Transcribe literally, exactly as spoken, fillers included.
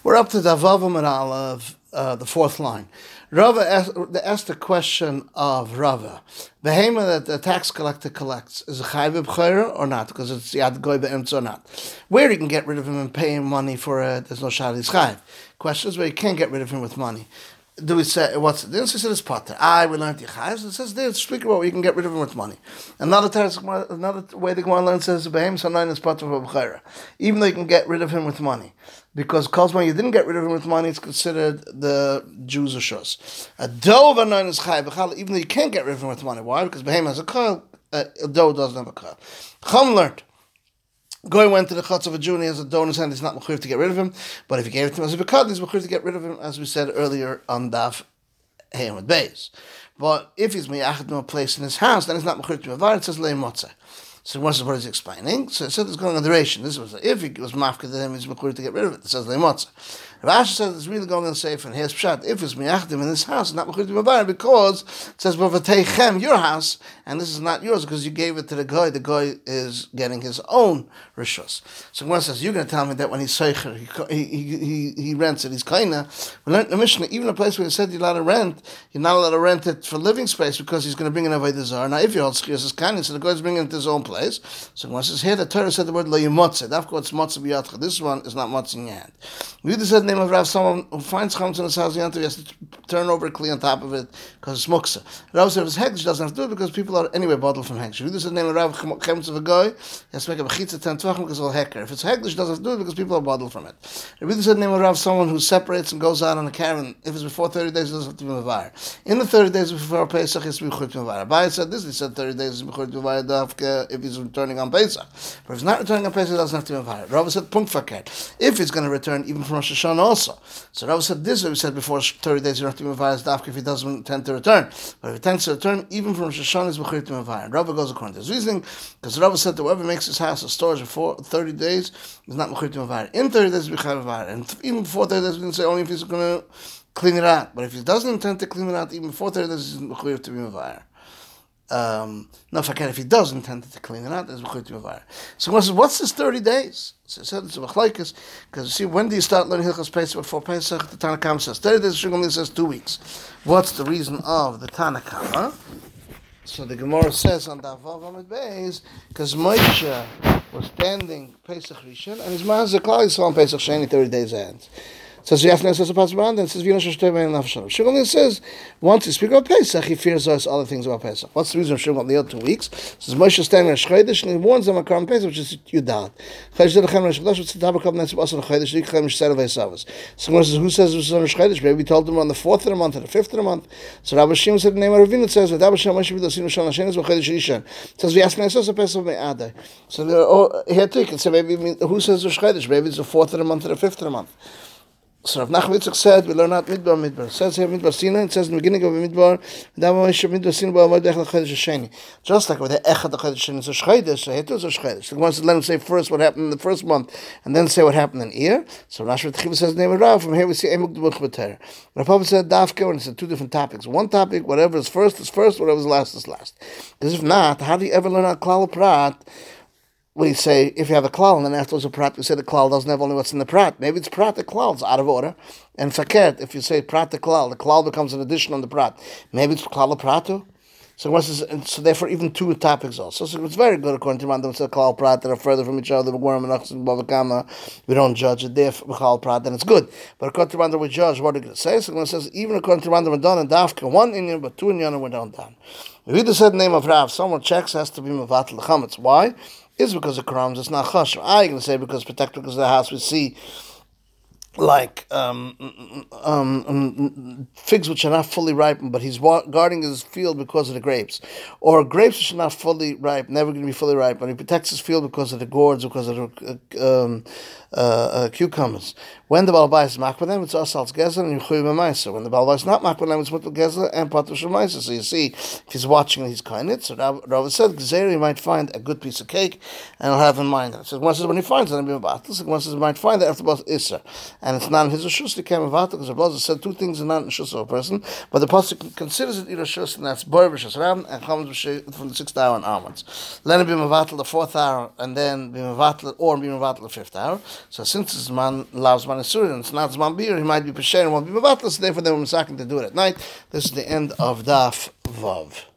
We're up to Davavam and Aleph, uh, the fourth line. Rava asked, asked the question of Rava. Behema that the tax collector collects, is a chayv b'chayra or not? Because it's yad goy be'emtz or not. Where you can get rid of him and pay him money for it, there's no shad he's chayv. Question is where you can't get rid of him with money. Do we say, what's it? Then she said it's potter. I we learned the chayv. It says there, speak about where you can get rid of him with money. Another teres, another way the Gemara learns says, behem sanayin is potter for b'chayra. Even though you can get rid of him with money. Because Kozman, you didn't get rid of him with money, it's considered the Jews' shus. A doe of a nine is chayv, even though you can't get rid of him with money. Why? Because Behem has a kol, a doe doesn't have a kol. Chum learned. Goy went to the chutz of a Jew and he has a doe in his hand, he's not mechuyev to get rid of him. But if he gave it to him as a bekad, he's mechuyev to get rid of him, as we said earlier on Daf Heyamad Beis. But if he's miyached to a place in his house, then he's not mechuyev to mevar, it says lei motzeh. So what is what he's explaining? So it said it's going on the duration. This was if he was mafka to him, he's mechuyev to get rid of it. It says leimotza. Rashi says it's really going on the safe, and here's pshat. If it's miyachdim in this house, it's not mechuyev to mevar because it says b'vateichem your house, and this is not yours because you gave it to the guy. The guy is getting his own rishus. So one says you're going to tell me that when he's seicher, he he he, he rents it. He's kaina. We learned in the Mishnah, even a place where it said you're allowed to rent, you're not allowed to rent it for living space because he's going to bring in a avodah zarah. Now if you hold schiyas as kaina, so the guy's bringing it to his own place. So when it says here, the Torah said the word lo yimotze. That's what's motze b'yadcha. This one is not motze in your hand. We either said the name of Rav, someone who finds chametz in his house, he has to turn over a kli on top of it because it's muksa. Rav said if it's hegdish, doesn't have to do it because people are anyway bottled from hegdish. We either said the name of Rav chametz of a guy, he has to make a bechitza ten tvachim because it's all heker. If it's hegdish, doesn't have to do it because people are bottled from it. We either said the name of Rav, someone who separates and goes out on a caravan. If it's before thirty days, it doesn't have to be mevar. In the thirty days before Pesach, it's b'chut mevar. Abai said this. He said thirty days is b'chut mevar dafka if he's returning on Pesach. But if he's not returning on Pesach, he doesn't have to be mevar. Rav said punkt fakir. If he's going to return even from Rosh Hashanah also. So Rav said this. We said before thirty days, you don't have to be mevar as dafka if he doesn't intend to return. But if he intends to return, even from Rosh Hashanah, is b'chut mevar. Rav goes according to his reasoning because Rav said that whoever makes his house a storage for thirty days is not b'chut mevar. In thirty days, b'chut mevar. And even before thirty days, we didn't say only if he's going to clean it out. But if he doesn't intend to clean it out, even before thirty days, he's b'chut to be mevar. Um, no, if I can, if he does intend to clean it out, there's b'chut to be mevar. So one says, what's this thirty days? So it said it's a machlokes because see, when do you start learning Hilchos Pesach before Pesach? The Tanna Kama says thirty days. Shulchan says two weeks. What's the reason of the Tanna Kama? So the Gemara says on Daf Amud Beis because Moshe was standing Pesach Rishon and his mazak klal saw on Pesach Sheni thirty days ahead. So you have to says a pasuk and says V'yinosh Hashtei Bein Nafshalom. Shulchan says once you speak about Pesach, he fears us other things about Pesach. What's the reason of Shulchan the other two weeks? Says Moshe standing in Chodesh and he warns them about Pesach, which is Yudad. Chodesh Lechem Rosh Chodesh, which is the Tabakov Netzib Asar Chodesh Lechem Shser Ve'Savos. So Gemara says who says it was on Rosh Chodesh? Maybe we told them on the fourth of the month or the fifth of the month. So Rabbi Shimon said the name of Ravina. It says Rabbi Shimon Moshe V'Dosinu Shal Hashem is Chodesh Rishon. It says we ask Nesos a Pesach Me'adai. So oh, here too you can say maybe who says Rosh Chodesh? Maybe it's the fourth of the month or the fifth of the month. So Rav Nachman Yitzchak said, we learn out Midbar Midbar. It says here Midbar Sinai, it says in the beginning of Midbar, Midbar Sinai, just like with the Echad the Chodesh it's a Chodesh, so here too is a Chodesh. The Gemara says, let him say first what happened in the first month, and then say what happened in Iyar. So Rashi Chiva says the name of Rav, from here we see Emuk D'Buch B'Ter. Rav Papa said Dafka, and it's two different topics. One topic, whatever is first is first, whatever is last is last. Because if not, how do you ever learn out Klal Prat? We say, if you have a klal and then afterwards a prat, we say the klal doesn't have only what's in the prat. Maybe it's prat, the klal is out of order. And fakert, if you say prat the klal, the klal becomes an addition on the prat. Maybe it's klal the pratu. So what's this, so therefore even two topics also. So it's very good according to Rambam. It's a klal prat that are further from each other. We don't judge it there for klal prat, then it's good. But according to Rambam we judge what are going to say. So it says even according to Rambam we're done and dafka one inyan, but two inyan we're not done. We either said the name of Rav, someone checks has to be mevatel chametz. Why? Is because of crumbs, it's not chash. I'm going to say because protected because of the house we see like um, um, um, figs which are not fully ripened, but he's guarding his field because of the grapes, or grapes which are not fully ripe, never going to be fully ripe, but he protects his field because of the gourds, because of the uh, um, uh, uh, cucumbers. When the balabais is mak with them, it's asal gezer and yuchuy b'maisa. When the balabais is not mak with them, it's mutal gezer and patush b'maisa. So you see, if he's watching and he's kainit, so Rav said, gezer, he might find a good piece of cake, and he'll have in mind that. So one says when he finds it, he'll be batal. So one says he might find it after both isser. And it's not in his rishus, he came about because the Blazer said two things are not in rishus of a person, but the pasuk considers it rishus, and that's boy rishus ram and chametz from the sixth hour and onwards. Let it be mevatel the fourth hour, and then be mevatel or be mevatel the fifth hour. So since it's man loves man Isur and it's not Zman Beer, he might be Pesher and won't be Mevatla, so therefore they were misakin to do it at night. This is the end of Daf Vav.